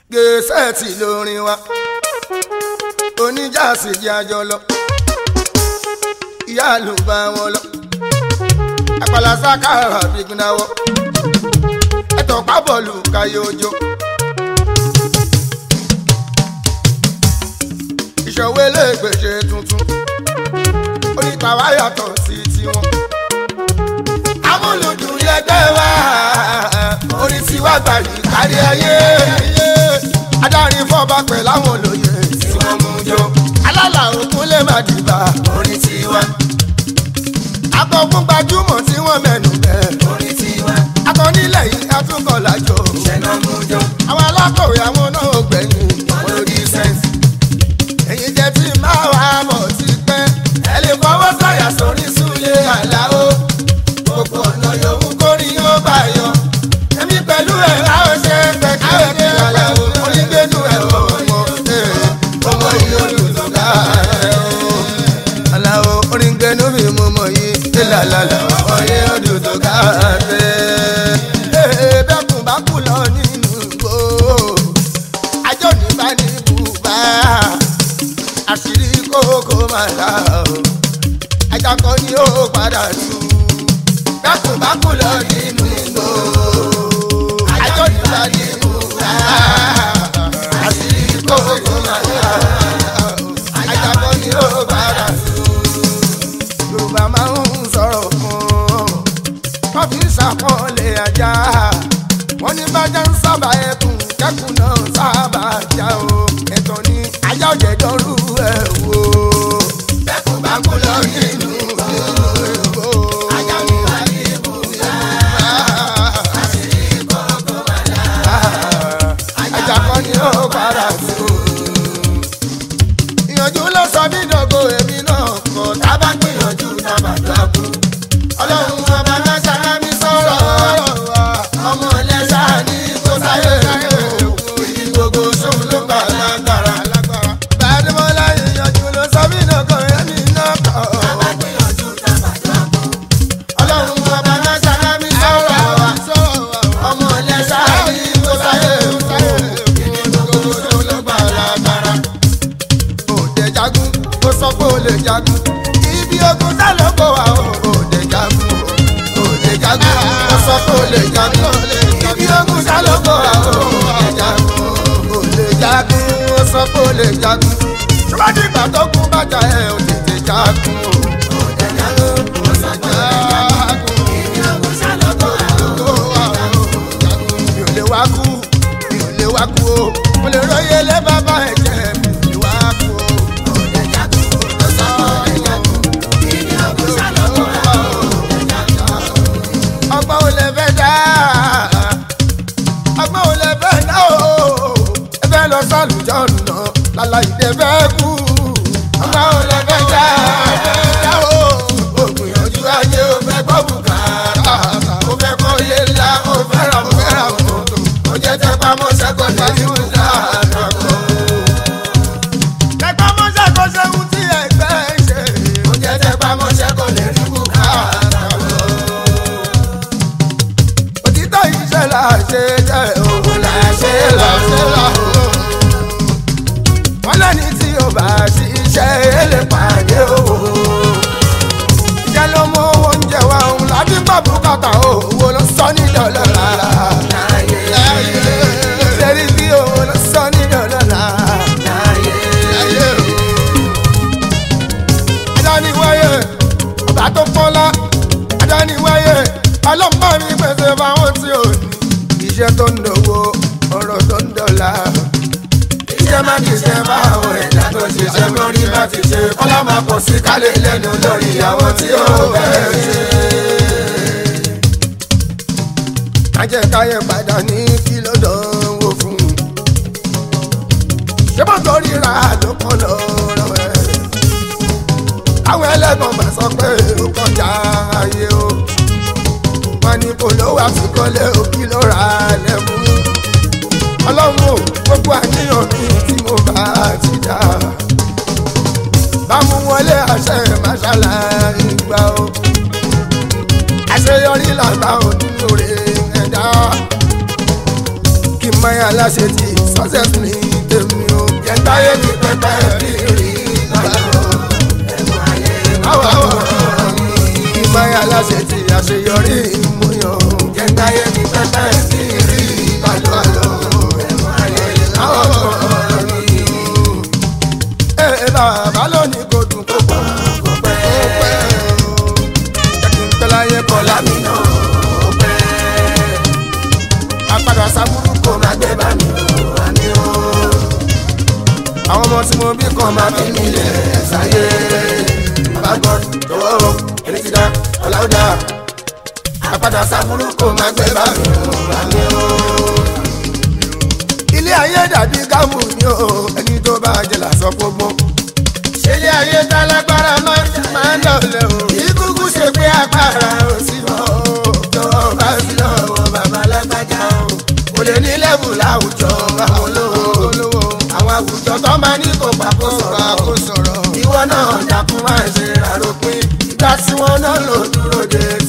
Gẹ̀ẹ́sẹ̀tì lórin wa oníjàsí jẹ́ àjọ lọ ìyá ló bá wọn lọ àpàlà sákàrà bìgúnáwọ ẹ̀tọ́ pábọ̀lù káyọjọ ìṣòwò elégbèsè tuntun onítàwá yàtọ̀ sí tiwọn amúlùdùn lẹ́gbẹ́ wa orin tí wàá gbà yìí kárí ayé adarí fọba pẹ̀ láwọn olóye tí wọ́n mú jọ alálà òkun lè má dìbà orin tiwa akọ̀kún gbajúmọ̀ tí wọ́n mẹ́nu bẹ̀ orin tiwa akọ̀nílẹ̀ yìí atúkọ̀ lájọ ṣẹ̀nà mú jọ àwọn alákọ̀wé àwọn náà ò gbẹ̀yìn wọn lórí sẹ́ǹsì èyí jẹ́ tí máa wà mọ̀ ti pẹ́ ẹ lè fọwọ́ sọ̀yà sórí súlé àláó gbogbo ọ̀nà yòówù kórí yóò bá yọ èmi pẹ̀lú ẹ̀ láwọn ṣe fẹ́ káwé kí àláó onígbẹ́nu ẹ̀ ọmọ yìí olùdókà àláó onígbẹ́nu mi mú mọ̀ yìí ìlàlàlà ọmọ yìí olùdókà bẹ́kùn bá kú lọ nínú igbó ajó ní bá ní bùbá àṣírí kókó máa dà ó ajakọ ni ó padà tù bẹ́kùn bá kú lọ nínú igbó ajó ní bá ní bùbá àṣírí kókó máa dà ó ajakọ ni ó padà tù. Yorùbá máa ń sọ̀rọ̀ kan wọ́n fi ń ṣàpọ́nlé ajá wọ́n ní bájá ń sábà ẹkùn kẹ́kùn náà sábà já o ẹ̀tọ́ ni ajá òjẹ̀dọ́rú ẹ̀ wò. bẹ́kùn bá kú lọ nínú ìbò ajá mi wà ní ibùdó àṣírí kọ̀ọ̀kan máa dá ajá kan ni ó padà tó. ìyànjú ló sọ mí dògo èmi náà kọ́ tábà gbìyànjú tábà dọ́kú ọlọ́run ọba náà ṣáná mi sọ̀rọ̀ ọmọ ẹlẹ́sà ní kó sáyé ìdí gbogbo sóhun ló gbà lágbára. Bàdémọ́lá ìyànjú ló sọ mí dògo èmi náà kọ́ ọlọ́run ọba náà ṣáná mi sọ̀rọ̀ ọmọ ẹlẹ́sà ní kó sáyé ìdí gbogbo sóhun ló gbà lágbára. Òde jagun ó sọ pé ó lè jagun ibi ogun sá ló kó wa òde jagun òde jagun ó sọ pé ó lè jagun ibi ogun sá ló kó wa òde jagun òde jagun ó sọ pé ó lè jagun ṣùgbọ́n nígbà tó kú bàjá ẹ̀ ò tètè jagun òde jagun ó sọ pé ó lè jagun ibi ogun sá ló kó wa òde jagun mi ò lè wá kú mi ò lè wá kú o mo lè róye lé bàbá ẹ̀ jẹ́ mi ò lè wá kú o. Ọgbọ́n ò lè fẹ́ dá ọgbọ́n ò lè fẹ́ dá o ẹ fẹ́ lọ sálùjọ́ nà lálàyé ẹ fẹ́ kú ọgbọ́n ò lè fẹ́ dá o ògbìyànjú ayé o fẹ́ gbọ́ bùkátà o fẹ́ kọ́ ilé ńlá o fẹ́ ra mọ́tò o jẹ́ tẹ́ pamọ́ sẹ́kọ̀ọ́ ní ìwúlá àdàkọ́. Tẹ́ pamọ́ sẹ́kọ̀ọ́ sẹ́hun tí ẹgbẹ́ ṣe o jẹ́ tẹ́ pamọ́ sẹ́kọ̀ọ́ lè rí bùkátà la ṣe jẹ́ òun la ṣe la wọ́n lẹ́ni tí ó bá ṣiṣẹ́ èlé pàdé owó ìjẹ́ ló mú oúnjẹ wa òun lábí pàbó kàtà owó ló sọ ní dọ́lọ́lá ṣẹ́rí bí owó ló sọ ní dọ́lọ́lá adániwáyé ọba tó pọ́nlá adániwáyé ọlọ́mọ mi pèsè fáwọn tí ò ní iṣẹ́ tó ń dòwó ọ̀rọ̀ tó ń dọ̀la. iṣẹ́ má ti ṣe báwọn ẹ̀dá tó ṣiṣẹ́ lórí bá ti ṣe kọ́lá máa pọ̀ sí kálẹ̀ lẹ́nu lórí ìyàwó tí ó bẹ̀rẹ̀ ṣe. ajẹ́káyé padà ní kí ló dánwò fún un. ṣé mọ́tò ríra ló kọ́ lọ́rọ̀ ẹ̀. àwọn ẹlẹ́gbọ̀n máa sọ pé ó kọjá ayé o. wọ́n ní kò lówó àfikọ́lé òkì ló ra lẹ́mú. ọlọ́run ò gbogbo àníyàn mi tí mo bá ti dá. bá mú wọlé àṣẹ màṣálà ìgbà o. àṣeyọrí làgbà ò nínú rẹ̀ ẹ̀dá. kí n máa yà láṣẹ tí success ní tèmi o. Jẹ́ntáyé ní pẹ́pẹ́ bí rí lọ́wọ́ ẹ̀mú ayé máwọ̀ ìmọ̀ya láṣẹ ti àṣeyọrí ìmúyàn. Jẹ́ntáyé ní pẹ́pẹ́ bí rí lọ́wọ́ ẹ̀mú ayé máwọ̀ bàbá lónìí kò dùn kó pọ̀ kó pẹ́ jẹ́ kí n pẹ́ láyé kọ́lá mi náà ó pẹ́ apádà sábúrú kò má gbé bá mi wá ní o àwọn ọmọ tí mo bí kan máa fi mí lẹ̀ ṣáyé bàbá God jọ̀wọ́ ẹni ti dá ọ̀là ó dá apádà sábúrú kò má gbé bá mi wá ní o ilé ayé dàbí gámù ni o ẹni tó bá jẹ làásọ gbogbo. Ilé ayé tálágbára máa ń lọlẹ̀ o. Ìkúkú ṣe pé agbára ò sí mọ́ o. Jọ̀wọ́ bá sí lọ́wọ́ bàbá lágbájá o. Kò lè ní lẹ́bù láwùjọ àwọn olówó. Àwọn àwùjọ tó máa ní kò bá kó sọ̀rọ̀. Ìwọ náà dákun máa ṣe àròpin. Ìgbà tí wọ́n náà lò dúró de